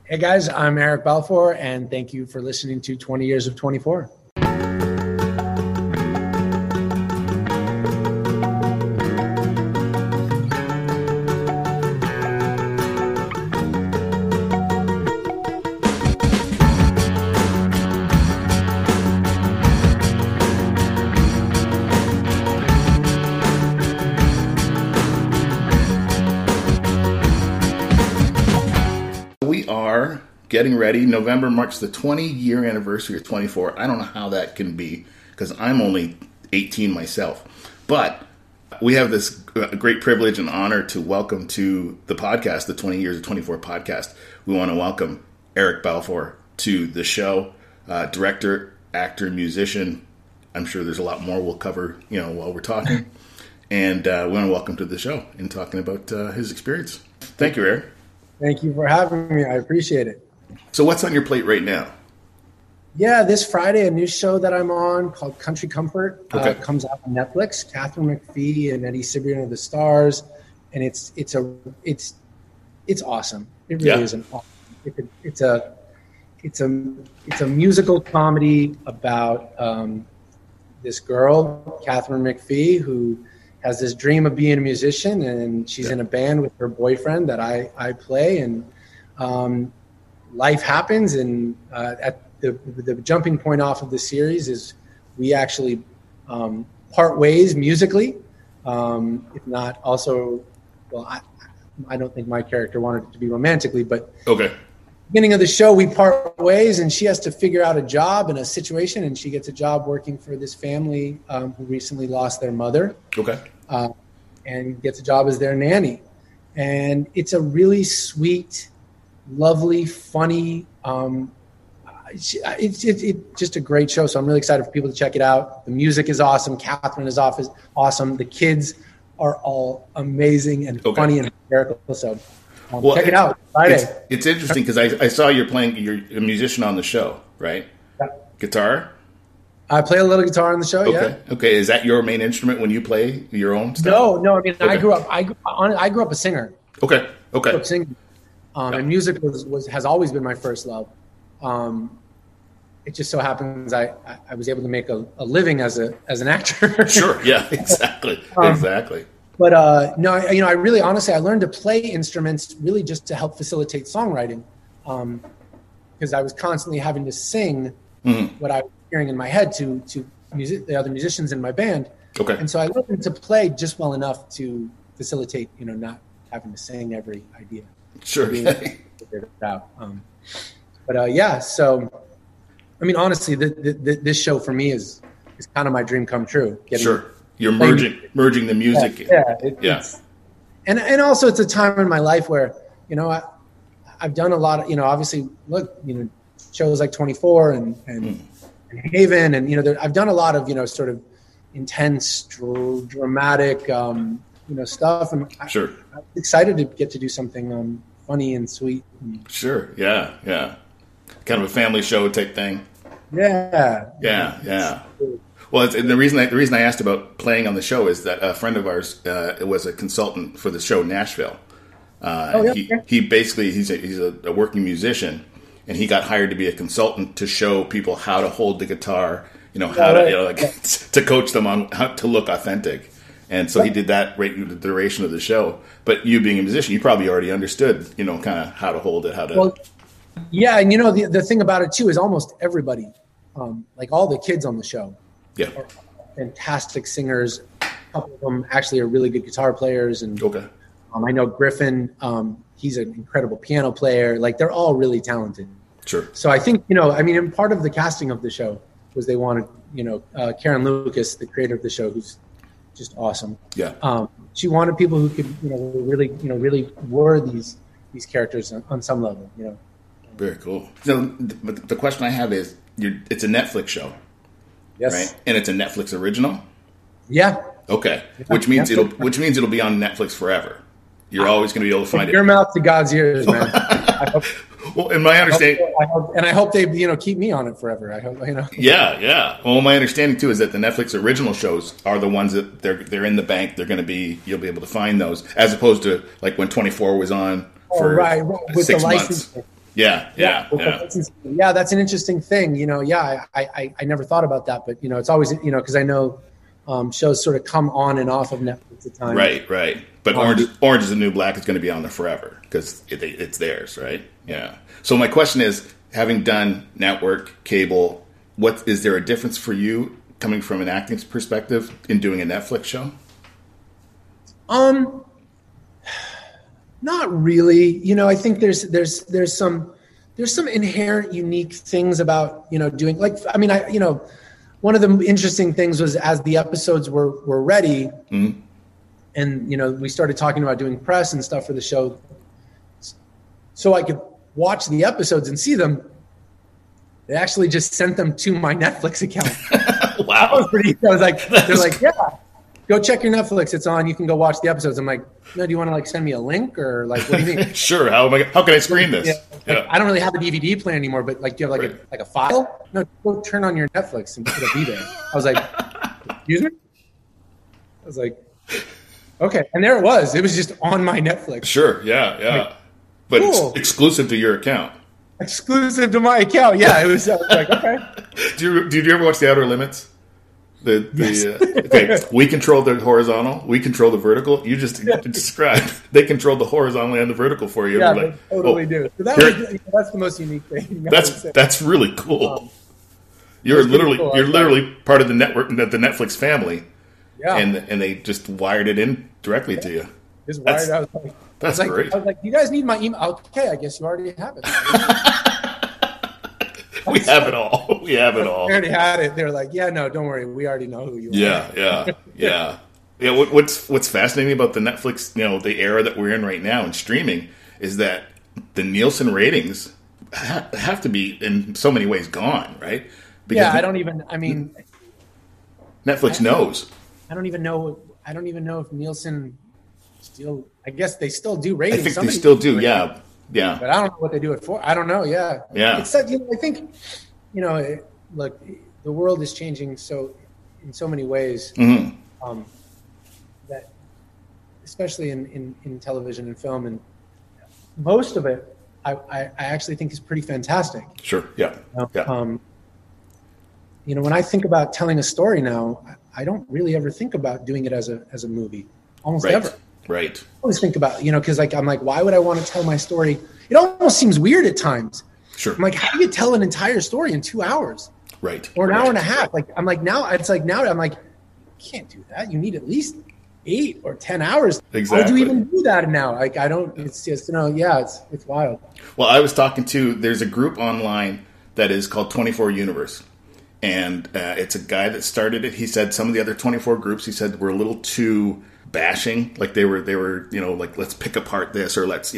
Hey guys, I'm Eric Balfour, and thank you for listening to 20 Years of 24. Getting ready. November marks the 20-year anniversary of 24. I don't know how that can be because I'm only 18 myself. But we have this great privilege and honor to welcome to the podcast, the 20 Years of 24 podcast. We want to welcome Eric Balfour to the show. Director, actor, musician. I'm sure there's a lot more we'll cover, while we're talking. And we want to welcome to the show and talking about his experience. Thank you, Eric. Thank you for having me. I appreciate it. So what's on your plate right now? Yeah, this Friday, a new show that I'm on called Country Comfort comes out on Netflix. Katharine McPhee and Eddie Cibrian are the stars, and it's awesome. It really is an awesome. It's a musical comedy about this girl, Katharine McPhee, who has this dream of being a musician, and she's in a band with her boyfriend that I play, and life happens, and at the jumping point off of the series is we actually part ways musically, if not also, I don't think my character wanted it to be romantically, but beginning of the show we part ways, and she has to figure out a job and a situation, and she gets a job working for this family who recently lost their mother, and gets a job as their nanny, and it's a really sweet, lovely, funny, it's just a great show. So I'm really excited for people to check it out. The music is awesome. Katharine is awesome. The kids are all amazing and funny and hysterical. So check it out Friday. It's interesting because I saw you're a musician on the show, right? Yeah. Guitar? I play a little guitar on the show. Okay. Is that your main instrument when you play your own stuff? No. I mean, I grew up a singer. Okay. I grew up singing. And music has always been my first love. It just so happens I was able to make a living as an actor. Sure. Yeah. Exactly. Exactly. But no, I really honestly I learned to play instruments really just to help facilitate songwriting, because I was constantly having to sing what I was hearing in my head to the other musicians in my band. Okay. And so I learned to play just well enough to facilitate, not having to sing every idea. Sure. So, I mean, honestly, this show for me is kind of my dream come true. You're merging the music. And also it's a time in my life where, I've done a lot of, obviously, shows like 24 and Haven, and, I've done a lot of, sort of intense, dramatic, stuff. And I'm excited to get to do something funny and sweet. Sure. Yeah. Kind of a family show type thing. Yeah. Well, the reason I asked about playing on the show is that a friend of ours was a consultant for the show Nashville. He basically he's a working musician, and he got hired to be a consultant to show people how to hold the guitar, to coach them on how to look authentic. And so he did that right through the duration of the show. But you being a musician, you probably already understood, kind of how to hold it, how to. Well, yeah, and the thing about it too is almost everybody, like all the kids on the show, are fantastic singers. A couple of them actually are really good guitar players, and I know Griffin, he's an incredible piano player. Like they're all really talented. Sure. So I think and part of the casting of the show was they wanted Karen Lucas, the creator of the show, who's just awesome. Yeah. She wanted people who could really were these characters on some level. Very cool. So the question I have is, it's a Netflix show. Yes. Right? And it's a Netflix original? Yeah. Okay. Which means it'll be on Netflix forever. You're always going to be able to find it. Your mouth to God's ears, man. Well, in my understanding, I hope they keep me on it forever. I hope Yeah. Well, my understanding too is that the Netflix original shows are the ones that they're in the bank. They're going to be, you'll be able to find those, as opposed to like when 24 was on for with 6 the license. months. Yeah. Yeah, that's an interesting thing. I never thought about that, but it's always because I know shows sort of come on and off of Netflix at times. Right. But Orange is the New Black is going to be on there forever because it's theirs, right? Yeah. So my question is, having done network, cable, is there a difference for you coming from an acting perspective in doing a Netflix show? Not really. I think there's some inherent unique things about doing one of the interesting things was as the episodes were ready, mm-hmm. and we started talking about doing press and stuff for the show, so I could watch the episodes and see them. They actually just sent them to my Netflix account. Wow. They're like, yeah, go check your Netflix. It's on. You can go watch the episodes. I'm like, no, do you want to send me a link or what do you mean? Sure. How can I screen this? Yeah. I don't really have a DVD player anymore, but do you have a file? No, go turn on your Netflix and it'll be there. I was like, excuse me? I was like, okay. And there it was. It was just on my Netflix. Sure. Yeah. But cool. It's exclusive to your account. Exclusive to my account. Yeah. It was like, okay. Did you ever watch The Outer Limits? Yes. Okay, we control the horizontal, we control the vertical. You just described they control the horizontal and the vertical for you. Yeah, they totally do. So that's the most unique thing. That's really cool. You're literally part of the network, the Netflix family. Yeah, and they just wired it in directly to you. Just wired. That's great. I was like, you guys need my email? Okay, I guess you already have it. We have it all. We already had it. They're like, yeah, no, don't worry. We already know who you are. Yeah. What's fascinating about the Netflix, the era that we're in right now in streaming is that the Nielsen ratings have to be in so many ways gone, right? Because Netflix knows. I don't even know if Nielsen still, I guess they still do ratings. I think they still do, yeah. Yeah, but I don't know what they do it for. I don't know. Yeah. It's I think, look, the world is changing in so many ways. Mm-hmm. That, especially in television and film, and most of it, I actually think is pretty fantastic. Sure. Yeah. When I think about telling a story now, I don't really ever think about doing it as a movie, almost ever. Right. I always think about, because I'm like, why would I want to tell my story? It almost seems weird at times. Sure. I'm like, how do you tell an entire story in 2 hours? Right. Or an hour and a half? I'm like, now you can't do that. You need at least 8 or 10 hours. Exactly. How do you even do that now? It's just, it's wild. Well, I was talking there's a group online that is called 24 Universe. And it's a guy that started it. He said some of the other 24 groups, he said, were a little too bashing, like they were like, let's pick apart this, or let's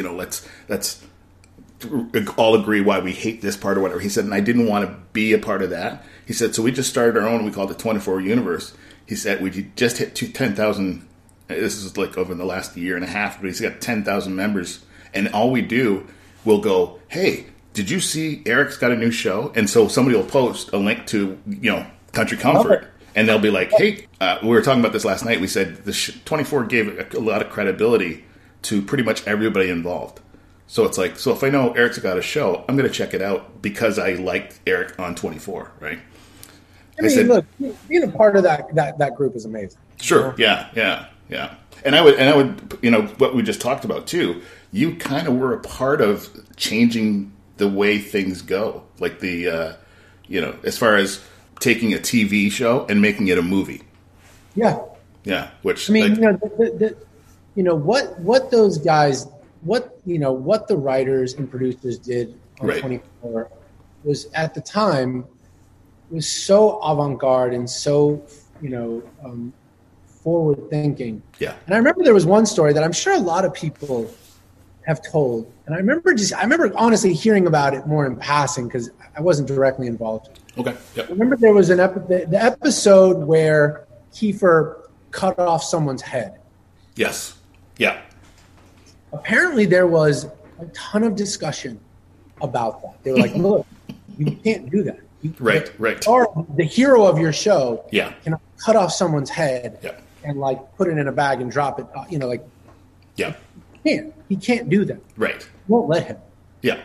all agree why we hate this part or whatever. He said, and I didn't want to be a part of that. He said, so we just started our own. We called it 24 Universe. He said we just hit 10,000. This is like over the last year and a half, but he's got 10,000 members, and all we do, we'll go, hey, did you see Eric's got a new show? And so somebody will post a link to Country Comfort. And they'll be like, hey, we were talking about this last night. We said 24 gave a lot of credibility to pretty much everybody involved. So it's like, so if I know Eric's got a show, I'm going to check it out because I liked Eric on 24, right? Look, being a part of that group is amazing. Sure, yeah. And I would, what we just talked about too, you kind of were a part of changing the way things go. Like as far as taking a TV show and making it a movie. Yeah. Which what those guys, what the writers and producers did on 24 was at the time was so avant-garde and so forward thinking. Yeah. And I remember there was one story that I'm sure a lot of people have told, and I remember honestly hearing about it more in passing because I wasn't directly involved. Okay. Yep. I remember there was the episode where Kiefer cut off someone's head. Yes. Yeah. Apparently there was a ton of discussion about that. They were like, look, you can't do that. Right. The hero of your show can cut off someone's head and put it in a bag and drop it, Yeah. He can't do that. Right. Won't let him. Yeah. And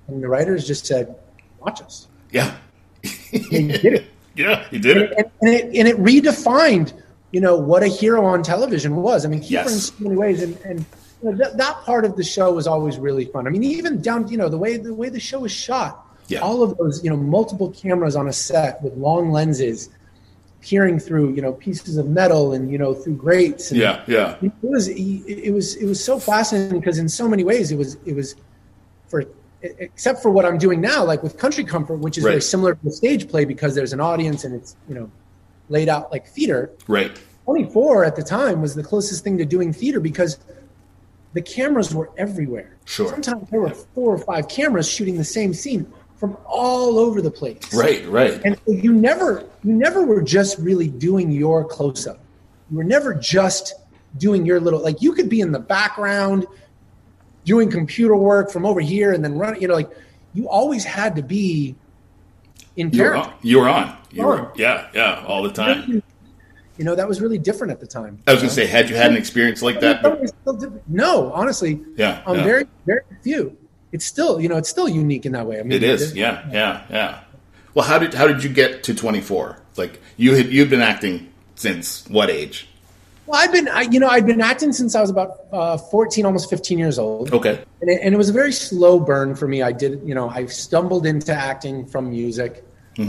And the writers just said, watch us. Yeah. And he did it. Yeah, he did it. And it redefined, what a hero on television was. I mean, Kiefer in Yes. so many ways. And that part of the show was always really fun. I mean, even down, the way the show was shot, Yeah. all of those, multiple cameras on a set with long lenses peering through, pieces of metal and, through grates. And Yeah, yeah. It was so fascinating because in so many ways it was for, except for what I'm doing now, like with Country Comfort, which is Right. very similar to a stage play because there's an audience and it's, laid out like theater. Right. 24 at the time was the closest thing to doing theater because the cameras were everywhere. Sure. Sometimes there were 4 or 5 cameras shooting the same scene from all over the place. Right, right. And so you never were just really doing your close-up. You were never just doing your little, like you could be in the background doing computer work from over here and then running, you always had to be in character. You were on. Yeah, all the time. That was really different at the time. I was going to say, had you had an experience like that? No, honestly. Yeah. Very, very few. It's still, it's still unique in that way. I mean, It is. Yeah. Well, how did you get to 24? Like you've been acting since what age? Well, I'd been acting since I was about 14, almost 15 years old. Okay. And it was a very slow burn for me. I stumbled into acting from music,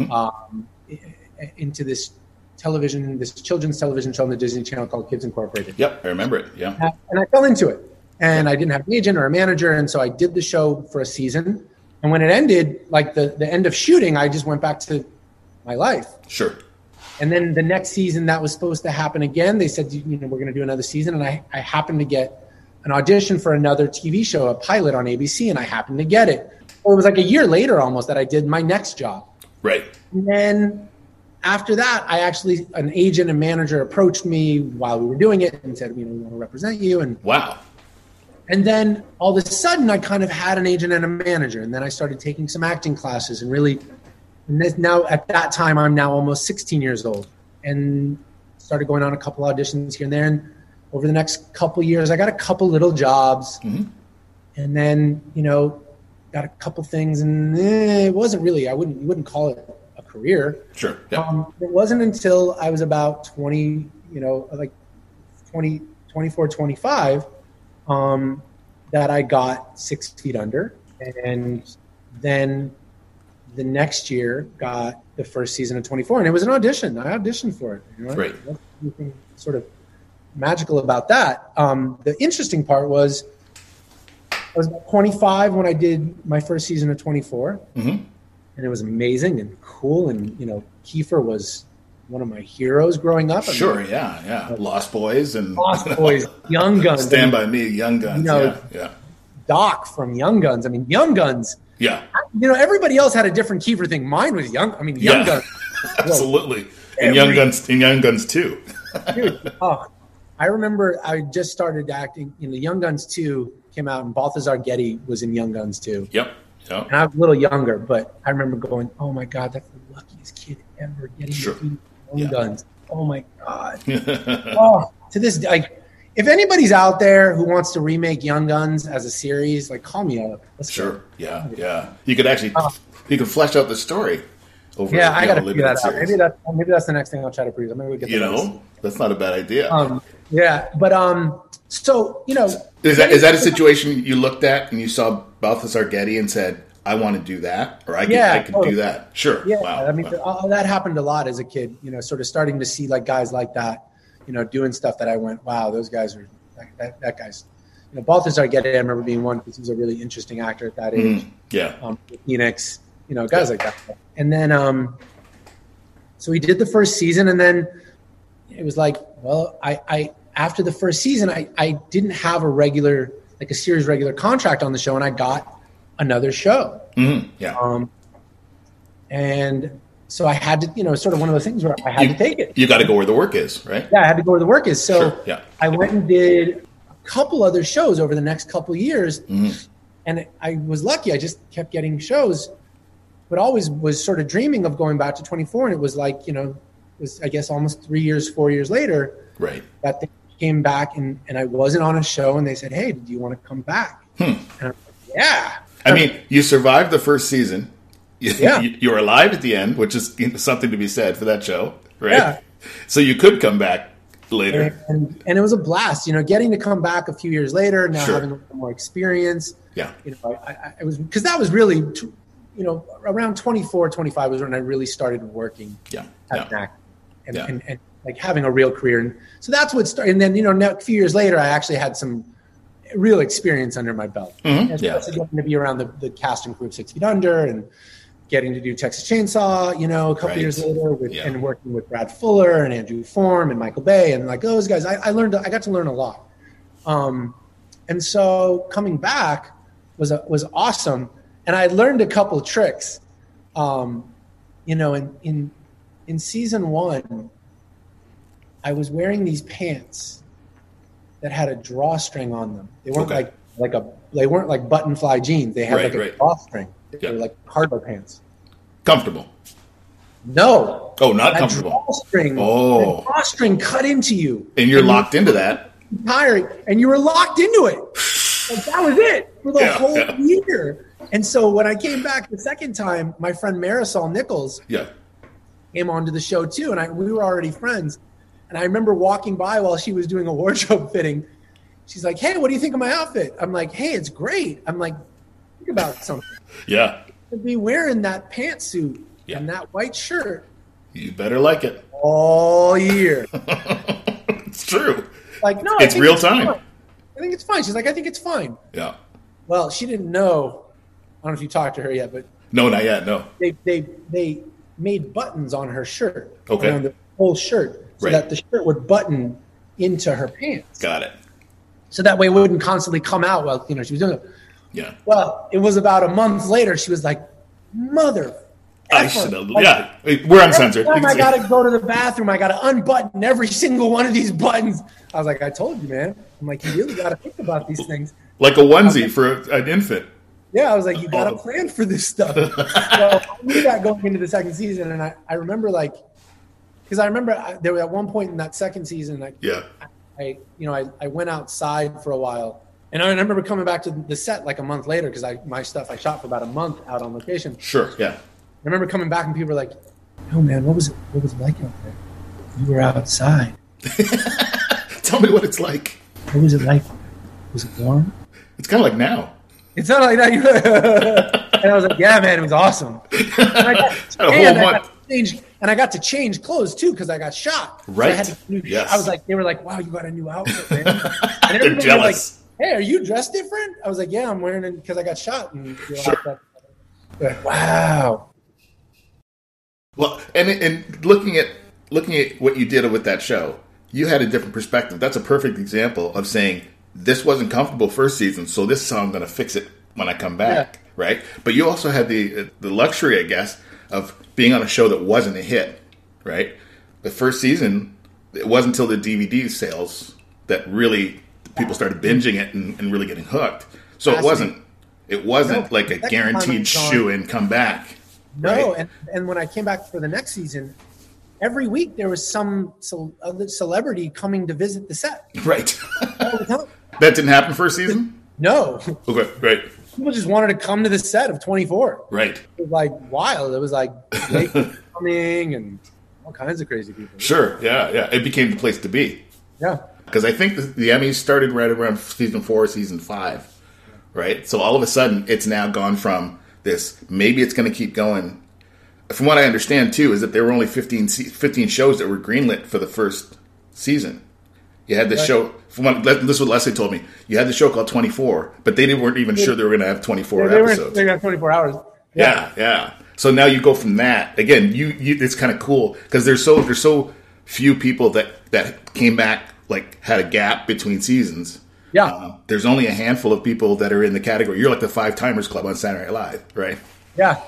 into this children's television show on the Disney Channel called Kids Incorporated. Yep, I remember it. Yeah. And I fell into it. And I didn't have an agent or a manager, and so I did the show for a season. And when it ended, like the end of shooting, I just went back to my life. Sure. And then the next season, that was supposed to happen again. They said, we're going to do another season. And I happened to get an audition for another TV show, a pilot on ABC, and I happened to get it. Well, it was like a year later almost that I did my next job. Right. And then after that, an agent and manager approached me while we were doing it and said, we want to represent you. And wow. And then all of a sudden, I kind of had an agent and a manager. And then I started taking some acting classes now at that time, I'm now almost 16 years old and started going on a couple auditions here and there. And over the next couple years, I got a couple little jobs and then, got a couple things and it wasn't really, you wouldn't call it a career. Sure. Yeah. It wasn't until I was about 20, like 20, 24, 25, that I got 6 Feet Under, and then the next year got the first season of 24, and it was an audition. I auditioned for it. Right. Nothing sort of magical about that. The interesting part was I was about 25 when I did my first season of 24, and it was amazing and cool. And Kiefer was one of my heroes growing up. Sure, yeah. Lost Boys and Young Guns. Stand By Me, Young Guns. Yeah. Doc from Young Guns. I mean, Young Guns. Yeah. Everybody else had a different Kiefer thing. Mine was Young Guns. Absolutely. And Young Guns 2. Dude, I remember I just started acting. Young Guns 2 came out, and Balthazar Getty was in Young Guns 2. Yep. And I was a little younger, but I remember going, "Oh my God, that's the luckiest kid ever getting to do Young Guns." Oh my God. To this day, if anybody's out there who wants to remake Young Guns as a series, call me up. Let's go. Yeah. You could actually you could flesh out the story over. Yeah, I got to figure that out. Maybe that's the next thing I'll try to produce. Maybe we get that's not a bad idea. So is that a situation you looked at and you saw Balthazar Getty and said, "I want to do that," or I could do that? Sure. Yeah. Wow. I mean, that happened a lot as a kid. Sort of starting to see guys like that. Doing stuff that I went, wow, those guys are that guy's. Balthazar Getty, I remember being one because he was a really interesting actor at that age. Phoenix, guys like that. And then, so we did the first season, and then it was like, well, I after the first season, I didn't have a series regular contract on the show, and I got another show. And so I had to, sort of one of those things where I had to take it. You got to go where the work is, right? Yeah, I had to go where the work is. So Sure. I went and did a couple other shows over the next couple of years. And I was lucky. I just kept getting shows, but always was sort of dreaming of going back to 24. And it was like, it was, I guess, almost 3 years, 4 years later that they came back and I wasn't on a show. And they said, "Hey, do you want to come back?" And I'm like, yeah. I mean, you survived the first season. Yeah. You were alive at the end, which is something to be said for that show, right? Yeah. So you could come back later. And it was a blast, getting to come back a few years later, now Sure. having a little more experience. Yeah. I was, because that was really, around 24, 25 was when I really started working Yeah. at NAC and, Yeah. and like having a real career. And so that's what started. And then, a few years later, I actually had some real experience under my belt. Mhm. And Yeah. especially getting to be around the cast and crew of 6 Feet Under and getting to do Texas Chainsaw, a couple Right. years later Yeah. and working with Brad Fuller and Andrew Form and Michael Bay and like those guys. I got to learn a lot. And so coming back was awesome. And I learned a couple of tricks. In season 1, I was wearing these pants that had a drawstring on them. They weren't Okay. they weren't like button fly jeans. They had Right, like a right. drawstring. They Yeah. were like cargo pants. Comfortable. No. Oh, not That comfortable. drawstring. Oh. The drawstring cut into you. And you're locked into that. Tired, and you were locked into it. Like, that was it for the Yeah, whole yeah. year. And so when I came back the second time, my friend Marisol Nichols Yeah. came onto the show too, and we were already friends. And I remember walking by while she was doing a wardrobe fitting. She's like, "Hey, what do you think of my outfit?" I'm like, "Hey, it's great." I'm like, "Think about something. Yeah. To be wearing that pantsuit Yeah. and that white shirt You better like it. all year." It's true. Like, no, It's real time. fine. I think it's fine. She's like, "I think it's fine." Yeah. Well, she didn't know. I don't know if you talked to her yet, but No, not yet. No. they made buttons on her shirt, Okay. around the whole shirt, so Right. that the shirt would button into her pants, Got it. so that way it wouldn't constantly come out while she was doing it. Yeah. Well, it was about a month later. She was like, "Mother, I effer." should have. Like, Yeah. We're uncensored. every time I gotta go to the bathroom, I gotta unbutton every single one of these buttons. I was like, "I told you, man." I'm like, "You really gotta think about these things." Like a onesie for an infant. Yeah, I was like, "You gotta plan for this stuff." So I knew that going into the second season, and I remember because I remember there was at one point in that second season, Yeah. I went outside for a while, and I remember coming back to the set like a month later because my stuff I shot for about a month out on location. Sure. Yeah. I remember coming back and people were like, "Oh man, what was it like out there? You were outside. Tell me what it's like. What was it like? Was it warm?" It's kind of like now. It's not like that. And I was like, "Yeah, man, it was awesome." And I got to change clothes too because I got shot. So Right. I had to Yes. I was like, they were like, "Wow, you got a new outfit, man." And They're everybody was jealous. like, "Hey, are you dressed different?" I was like, "Yeah, I'm wearing it because I got shot." And Sure. they're like, "Wow." Well, and looking at what you did with that show, you had a different perspective. That's a perfect example of saying this wasn't comfortable first season, so this is how I'm going to fix it when I come back, right? But you also had the luxury, I guess, of being on a show that wasn't a hit, right? The first season, it wasn't until the DVD sales that really people started binging it and really getting hooked. So it wasn't like a Second time guaranteed it's on. shoe-in come back. No, right? and when I came back for the next season, every week there was some other celebrity coming to visit the set. Right. All the time. That didn't happen first season? No, Okay, right, people just wanted to come to the set of 24. right. It was like wild. It was like Blake coming and all kinds of crazy people. Sure, yeah. It became the place to be. Yeah. Because I think the Emmys started right around season 4, season 5, right? So all of a sudden, it's now gone from this, maybe it's going to keep going. From what I understand, too, is that there were only 15 shows that were greenlit for the first season. You had the show, this is what Leslie told me, you had the show called 24, but they weren't even sure they were going to have 24 episodes. They got 24 hours. Yeah. So now you go from that again. You it's kind of cool because there's so few people that came back, like had a gap between seasons. Yeah. There's only a handful of people that are in the category. You're like the 5 Timers Club on Saturday Night Live, right? Yeah.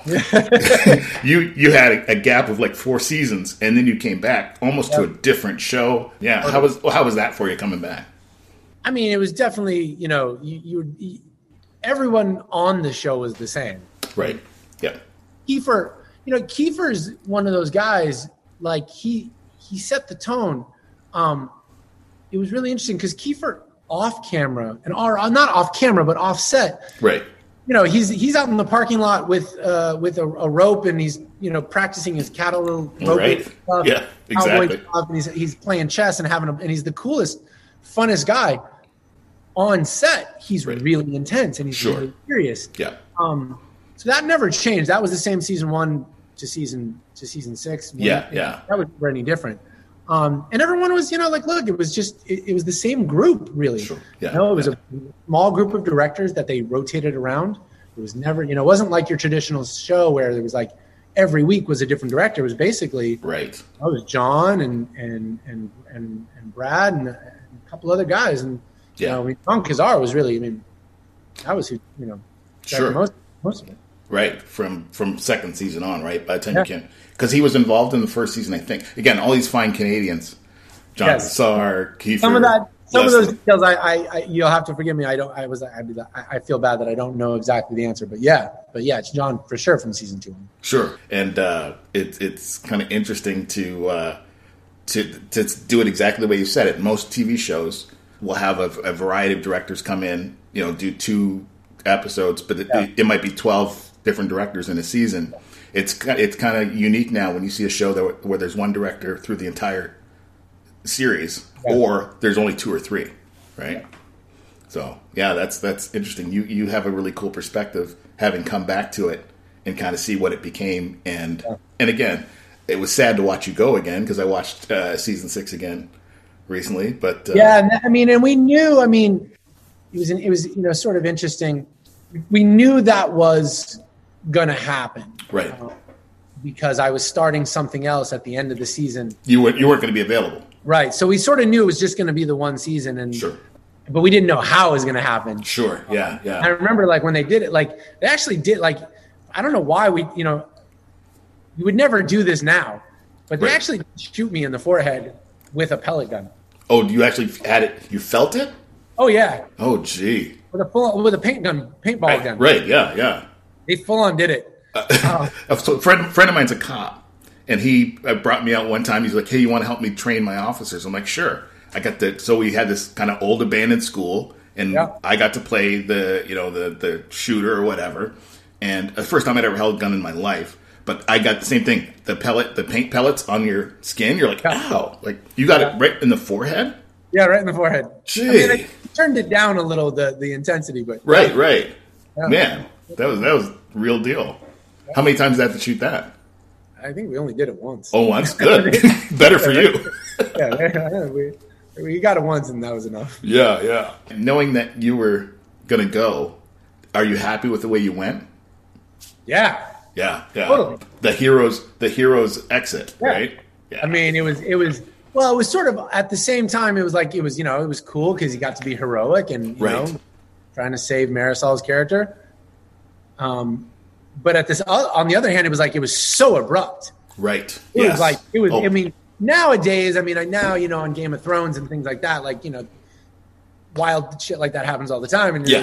You had a gap of like 4 seasons, and then you came back almost to a different show. Yeah. How was that for you coming back? I mean, it was definitely, everyone on the show was the same. Right. Yeah. Kiefer's one of those guys, like he set the tone. It was really interesting because Kiefer off camera not off camera, but off set. Right. he's out in the parking lot with a rope, and he's practicing his cattle rope. Right. Stuff, yeah, exactly. Stuff, and he's playing chess and and he's the coolest, funnest guy on set. He's really intense and he's really serious. Yeah. So that never changed. That was the same season 1 to season 6. Yeah. That was never any different. And everyone was, look, it was just, it was the same group, really. Sure. Yeah. It was a small group of directors that they rotated around. It was never, it wasn't like your traditional show where there was like every week was a different director. It was basically right. It was John and Brad and a couple other guys. And John Kazar was really, that was who, sure. most of it. Right, from second season on, right? By the time you can, because he was involved in the first season, I think. Again, all these fine Canadians, John Kazar, Kiefer. Some of those details, I you'll have to forgive me. I feel bad that I don't know exactly the answer, but yeah, it's John for sure from season 2. Sure, and it's kind of interesting to do it exactly the way you said it. Most TV shows will have a variety of directors come in, do 2 episodes, but it might be 12 different directors in a season. It's kind of unique now when you see a show where there's one director through the entire series, or there's only 2 or 3, right? So that's interesting. You have a really cool perspective, having come back to it and kind of see what it became. And again, it was sad to watch you go again, because I watched season 6 again recently. But and we knew. It was sort of interesting. We knew that was going to happen, right? Because I was starting something else at the end of the season. You weren't going to be available, right? So we sort of knew it was just going to be the one season, and sure. But we didn't know how it was going to happen. Sure, yeah. I remember when they did it, they actually did I don't know why we would never do this now, but they actually shoot me in the forehead with a pellet gun. Oh, you actually had it? You felt it? Oh yeah. Oh gee. With a paintball gun. Right. Yeah. They full on did it. So a friend of mine's a cop, and he brought me out one time. He's like, "Hey, you want to help me train my officers?" I'm like, "Sure." So we had this kind of old abandoned school, and I got to play the shooter or whatever. And the first time I'd ever held a gun in my life. But I got the same thing. The paint pellets on your skin. You're like, ow! Like you got it right in the forehead. Yeah, right in the forehead. Gee. I turned it down a little, the intensity, but right. Yeah. Man, that was real deal. How many times did I have to shoot that? I think we only did it once. Oh, once? Good. Better for you. We got it once, and that was enough. Yeah. Knowing that you were going to go, are you happy with the way you went? Yeah. Yeah. Totally. The hero's exit, right? Yeah. It was sort of at the same time. It was it was cool because he got to be heroic and trying to save Marisol's character. But on the other hand, it was so abrupt. Right. It was nowadays. Now on Game of Thrones and things like that, wild shit like that happens all the time. And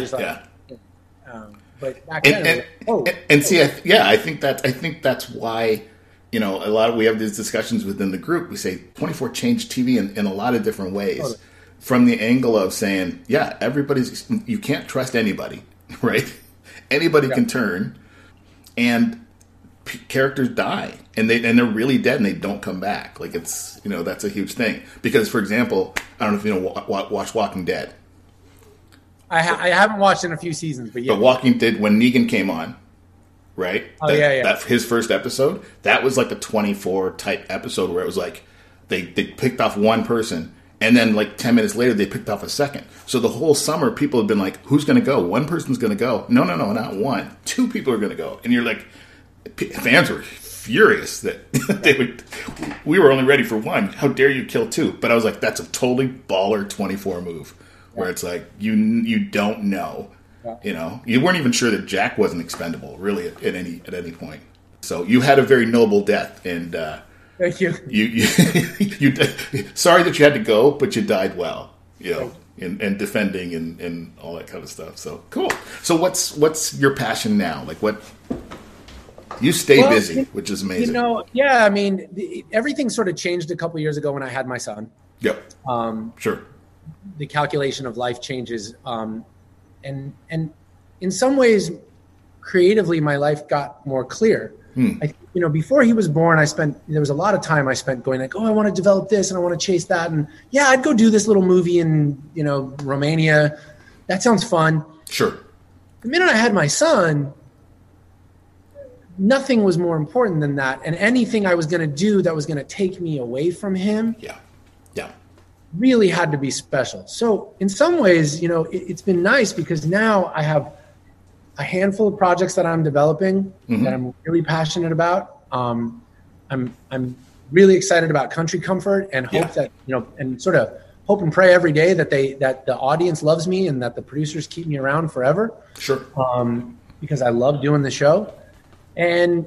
but back then, I think that's why. We have these discussions within the group. We say 24 changed TV in a lot of different ways. Totally. From the angle of saying, you can't trust anybody, right? Anybody can turn, and characters die, and they're really dead, and they don't come back. It's that's a huge thing. Because, for example, I don't know if watch Walking Dead. I haven't watched in a few seasons, but yeah. But Walking Dead, when Negan came on. Right? That his first episode, that was like a 24 type episode where it was like they picked off one person, and then 10 minutes later they picked off a second. So the whole summer people had been like, who's going to go? One person's going to go. No, not one. 2 people are going to go. And you're like, fans were furious that we were only ready for 1. How dare you kill 2? But I was like, that's a totally baller 24 move where it's like, you don't know. You weren't even sure that Jack wasn't expendable, really, at any point. So you had a very noble death, and thank you. You sorry that you had to go, but you died well, and defending and all that kind of stuff. So cool. So what's your passion now? What you stay busy, which is amazing. Everything sort of changed a couple years ago when I had my son. Yep. Sure. The calculation of life changes. And in some ways, creatively my life got more clear. Before he was born, there was a lot of time I spent going like, oh, I want to develop this and I want to chase that. And yeah, I'd go do this little movie in, Romania. That sounds fun. Sure. The minute I had my son, nothing was more important than that. And anything I was going to do that was going to take me away from him. Yeah. Really had to be special. So in some ways, it's been nice because now I have a handful of projects that I'm developing that I'm really passionate about. I'm really excited about Country Comfort and hope that, and sort of hope and pray every day that the audience loves me and that the producers keep me around forever. Sure. Because I love doing the show. And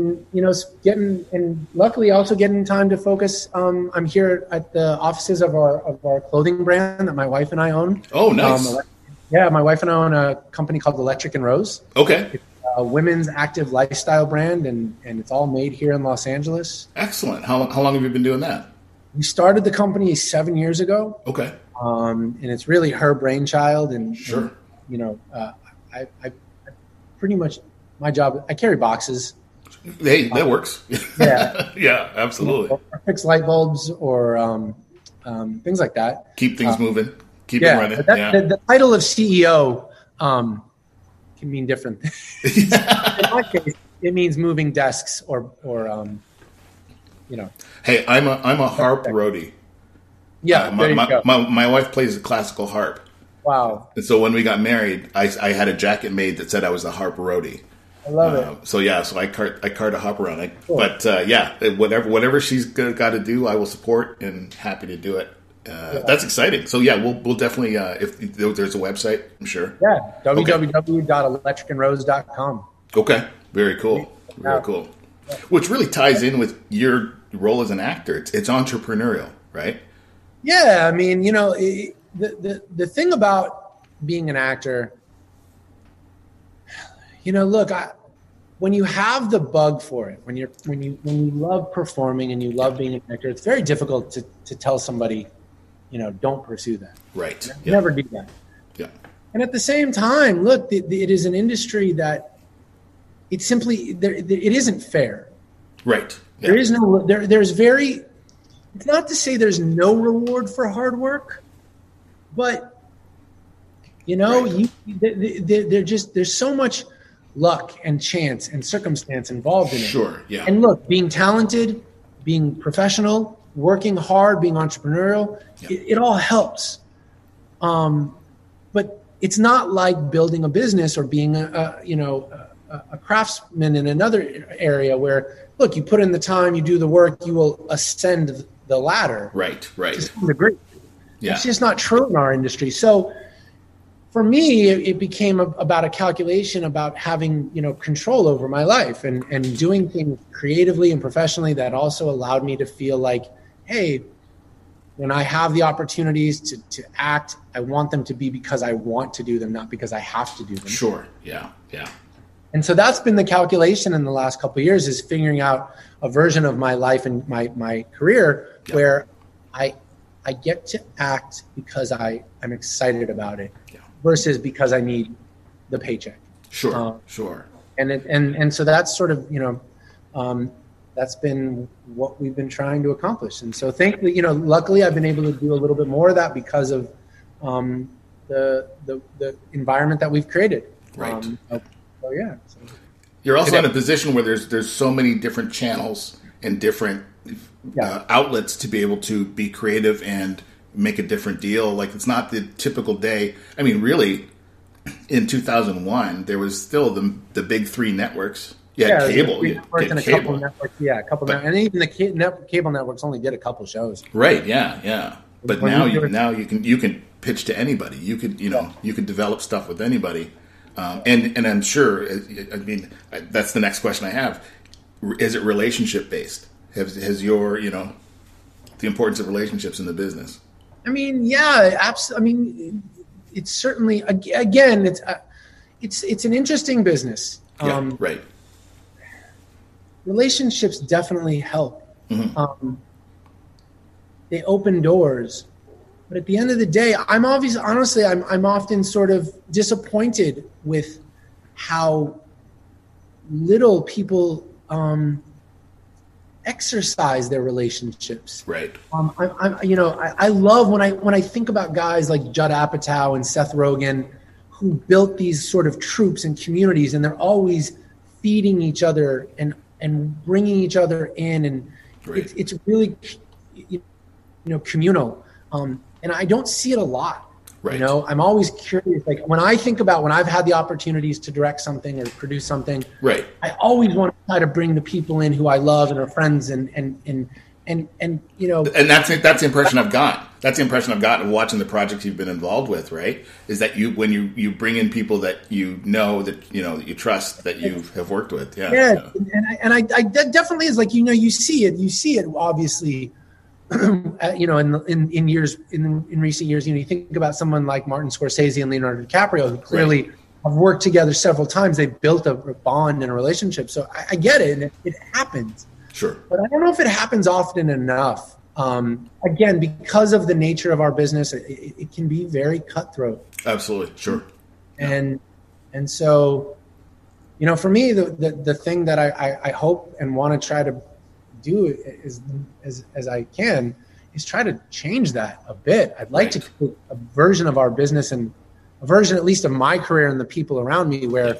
luckily also getting time to focus. I'm here at the offices of our clothing brand that my wife and I own. Oh, nice. My wife and I own a company called Electric and Rose. Okay. It's a women's active lifestyle brand, and it's all made here in Los Angeles. Excellent. How long have you been doing that? We started the company 7 years ago. Okay. And it's really her brainchild. And sure. And, I pretty much. My job, I carry boxes. Hey, that works. Yeah. Yeah, absolutely. Or fix light bulbs or things like that. Keep things moving. Keep it running. The title of CEO can mean different things. In my case, it means moving desks or. Hey, I'm a harp roadie. Yeah, my wife plays a classical harp. Wow. And so when we got married, I had a jacket made that said I was a harp roadie. I love it. So I cart a hop around. Cool. But whatever she's got to do, I will support and happy to do it. That's exciting. So yeah, we'll definitely if there's a website, I'm sure. Yeah, www.electricandrose.com. Okay, very cool. Very cool. Which really ties in with your role as an actor. It's entrepreneurial, right? Yeah, I mean, the thing about being an actor. Look, when you have the bug for it, when you love performing and you love being an actor, it's very difficult to tell somebody, don't pursue that. Right. Never do that. Yeah. And at the same time, look, it is an industry that it isn't fair. Right. Yeah. There is no. There's very. It's not to say there's no reward for hard work, but there's so much luck and chance and circumstance involved in it. Sure, yeah. And look, being talented, being professional, working hard, being entrepreneurial, it all helps. But it's not like building a business or being a craftsman in another area where, look, you put in the time, you do the work, you will ascend the ladder. Right. To some degree. Yeah. It's just not true in our industry. So for me, it became about a calculation about having, control over my life and doing things creatively and professionally that also allowed me to feel like, hey, when I have the opportunities to act, I want them to be because I want to do them, not because I have to do them. Sure. Yeah. And so that's been the calculation in the last couple of years, is figuring out a version of my life and my career where I get to act because I'm excited about it. Versus because I need the paycheck. Sure. And so that's sort of, that's been what we've been trying to accomplish. And so thankfully, luckily I've been able to do a little bit more of that because of the environment that we've created. Right. So. You're also in a position where there's so many different channels and different outlets to be able to be creative and make a different deal. Like, it's not the typical day. I mean, really, in 2001, there was still the big three networks. You had cable. A couple networks. Yeah, a couple. And even the cable networks only did a couple shows. Right. Yeah. But now you can pitch to anybody. You could you could develop stuff with anybody. And I'm sure. I mean, that's the next question I have. Is it relationship based? Has your the importance of relationships in the business? I mean, yeah, absolutely. I mean, it's certainly, again, it's an interesting business. Right. Relationships definitely help. Mm-hmm. They open doors, but at the end of the day, I'm often sort of disappointed with how little people exercise their relationships. Right. I love when I think about guys like Judd Apatow and Seth Rogen, who built these sort of troops and communities, and they're always feeding each other and bringing each other in, and right. it's really, communal. And I don't see it a lot. Right. I'm always curious. Like when I think about when I've had the opportunities to direct something or produce something, right. I always want to try to bring the people in who I love and are friends and And that's the impression I've gotten. That's the impression I've gotten watching the projects you've been involved with, right? Is that when you bring in people that that you trust, that you have worked with. Yeah. And I that definitely is like, you see it obviously, in recent years, you think about someone like Martin Scorsese and Leonardo DiCaprio, who clearly have worked together several times. They've built a bond and a relationship. So I get it, and it happens. Sure. But I don't know if it happens often enough. Again, because of the nature of our business, it can be very cutthroat. Absolutely. Sure. And so, for me, the thing that I hope and want to try to do as I can is try to change that a bit. I'd like to create a version of our business and a version, at least of my career and the people around me, where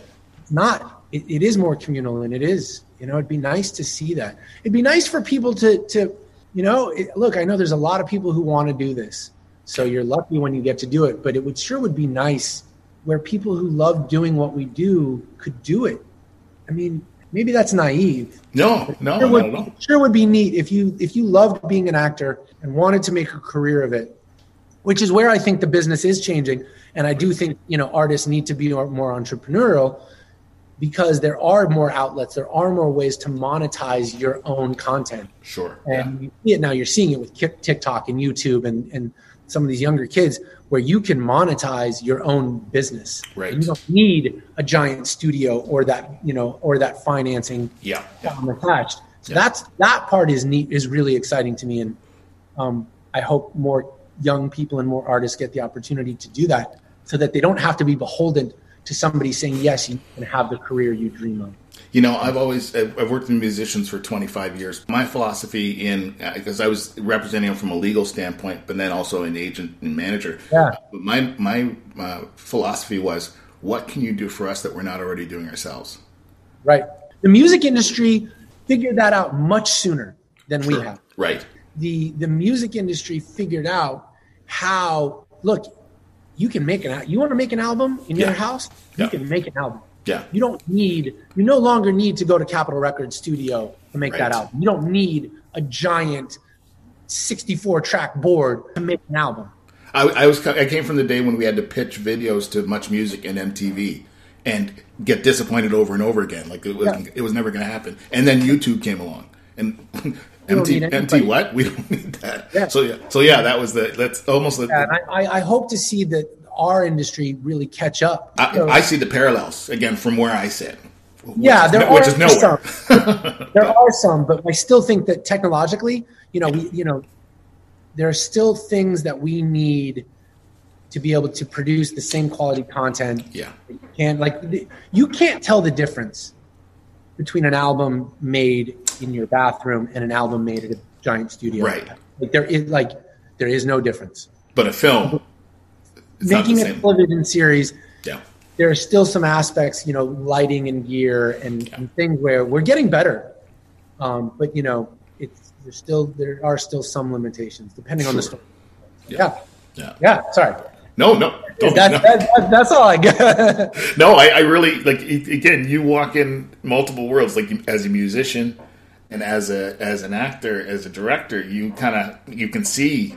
it is more communal, and it is, it'd be nice to see that. It'd be nice for people to look, I know there's a lot of people who want to do this, so you're lucky when you get to do it, but it would be nice where people who love doing what we do could do it. I mean, maybe that's naive. No, not at all. It sure would be neat if you loved being an actor and wanted to make a career of it, which is where I think the business is changing. And I do think, artists need to be more entrepreneurial, because there are more outlets, there are more ways to monetize your own content. Sure. And you see it now, you're seeing it with TikTok and YouTube and some of these younger kids, where you can monetize your own business. Right. And you don't need a giant studio or that financing attached. So that part is neat, is really exciting to me. And I hope more young people and more artists get the opportunity to do that, so that they don't have to be beholden to somebody saying, yes, you can have the career you dream of. I've worked with musicians for 25 years. My philosophy because I was representing them from a legal standpoint, but then also an agent and manager. Yeah. My philosophy was, what can you do for us that we're not already doing ourselves? Right. The music industry figured that out much sooner than we have. Right. The music industry figured out how, look, you can you want to make an album in your house, you can make an album. Yeah. You no longer need to go to Capitol Records studio to make that album. You don't need a giant 64-track board to make an album. I came from the day when we had to pitch videos to Much Music and MTV and get disappointed over and over again. Like it was never going to happen. And then YouTube came along, and MT what? We don't need that. Yeah. So that's almost. And I hope to see that our industry really catch up. I see the parallels again from where I sit. Which is nowhere. There But are some, but I still think that technologically, there are still things that we need to be able to produce the same quality content. Yeah. You can't tell the difference between an album made in your bathroom and an album made at a giant studio. Right. There is no difference. But a film, making a television series, there are still some aspects, lighting and gear and things where we're getting better. But there are still some limitations depending on the story. Yeah. Sorry. No. That's all I got. No, I really again, you walk in multiple worlds, like as a musician and as an actor, as a director, you can see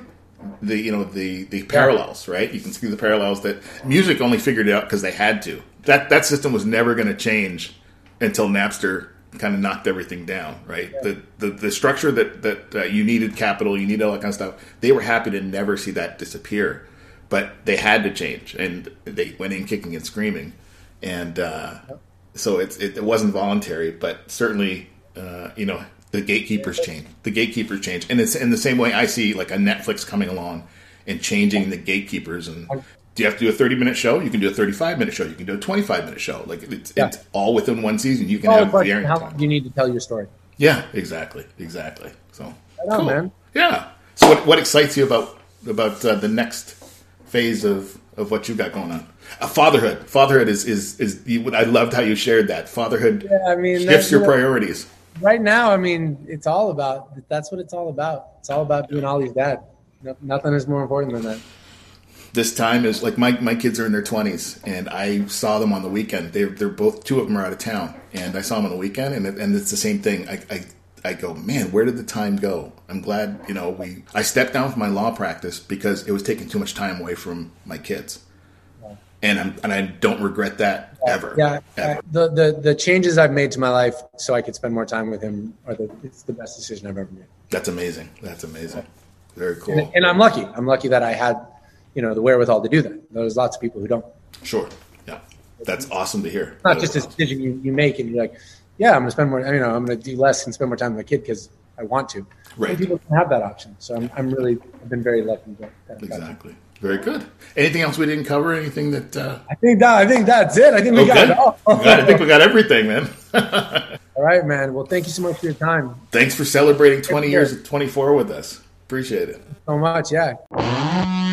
the parallels, right? You can see the parallels that music only figured it out because they had to. That system was never going to change until Napster kind of knocked everything down, right? Yeah. The structure that you needed capital, you needed all that kind of stuff. They were happy to never see that disappear, but they had to change, and they went in kicking and screaming, and so it wasn't voluntary, but certainly the gatekeepers change. The gatekeepers change, and it's in the same way I see like a Netflix coming along and changing the gatekeepers, and Do you have to do a 30-minute show? You can do a 35-minute show. You can do a 25-minute show. Like it's all within one season. You can have the airing how time. long do you need to tell your story? Yeah, exactly. So Right on, man. Yeah. So what excites you about the next phase of what you got going on? Fatherhood. Fatherhood is I loved how you shared that. Fatherhood shifts your priorities. Right now, I mean, that's what it's all about. It's all about being Ollie's dad. Nothing is more important than that. This time is like my kids are in their 20s, and I saw them on the weekend. They're both, two of them are out of town, and I saw them on the weekend, and it's the same thing. I go, man, where did the time go? I'm glad, I stepped down from my law practice because it was taking too much time away from my kids. And I don't regret that ever. Yeah. Ever. The changes I've made to my life so I could spend more time with him it's the best decision I've ever made. That's amazing. Very cool. And I'm lucky. I'm lucky that I had, the wherewithal to do that. There's lots of people who don't. Sure. Yeah. That's awesome to hear. It's not just a decision you make and you're like, yeah, I'm going to spend more, I'm going to do less and spend more time with my kid because I want to. Right. Some people don't have that option. So I've been very lucky. Exactly. Very good. Anything else we didn't cover? Anything that? I think that's it. I think we got it all. I think we got everything, man. All right, man. Well, thank you so much for your time. Thanks for celebrating 20 years at 24 with us. Appreciate it. So much. Yeah.